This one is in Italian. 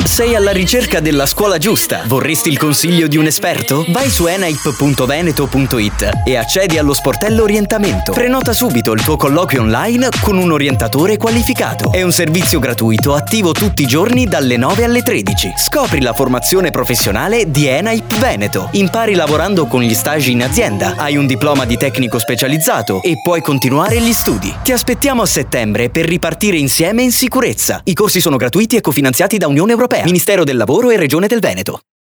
Sei alla ricerca della scuola giusta? Vorresti il consiglio di un esperto? Vai su enaip.veneto.it e accedi allo sportello orientamento. Prenota subito il tuo colloquio online con un orientatore qualificato. È un servizio gratuito attivo tutti i giorni dalle 9 alle 13. Scopri la formazione professionale di Enaip Veneto. Impari lavorando con gli stage in azienda. Hai un diploma di tecnico specializzato e puoi continuare gli studi. Ti aspettiamo a settembre per ripartire insieme in sicurezza. I corsi sono gratuiti e cofinanziati da Unione Europea, Ministero del Lavoro e Regione del Veneto.